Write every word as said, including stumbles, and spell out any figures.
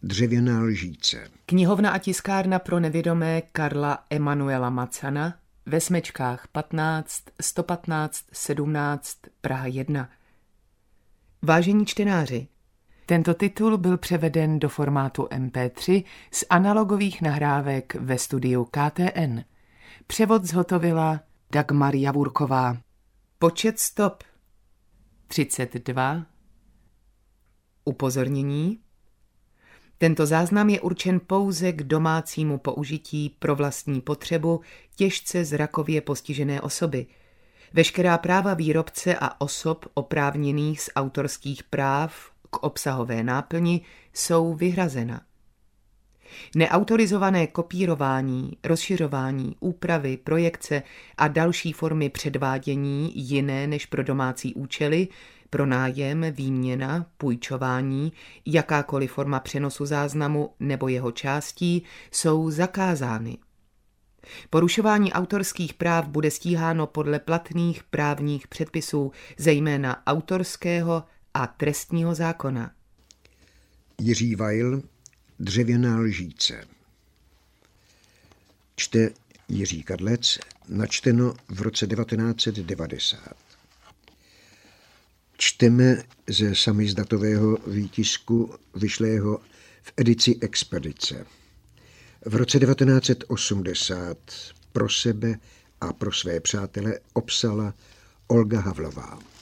Dřevěná lžíce. Knihovna a tiskárna pro nevědomé Karla Emanuela Macana ve Smečkách patnáct, sto patnáct, sedmnáct, Praha jedna. Vážení čtenáři, tento titul byl převeden do formátu em pé tři z analogových nahrávek ve studiu K T N. Převod zhotovila Dagmar Javurková. Počet stop třicet dva. Upozornění. Tento záznam je určen pouze k domácímu použití pro vlastní potřebu těžce zrakově postižené osoby. Veškerá práva výrobce a osob oprávněných z autorských práv k obsahové náplni jsou vyhrazena. Neautorizované kopírování, rozšiřování, úpravy, projekce a další formy předvádění jiné než pro domácí účely, pronájem, výměna, půjčování, jakákoliv forma přenosu záznamu nebo jeho částí jsou zakázány. Porušování autorských práv bude stíháno podle platných právních předpisů, zejména autorského a trestního zákona. Jiří Weil, Dřevěná lžíce. Čte Jiří Kadlec, načteno v roce devatenáct set devadesát. Čteme ze samizdatového výtisku vyšlého v edici Expedice. V roce devatenáct set osmdesát pro sebe a pro své přátele obsala Olga Havlová.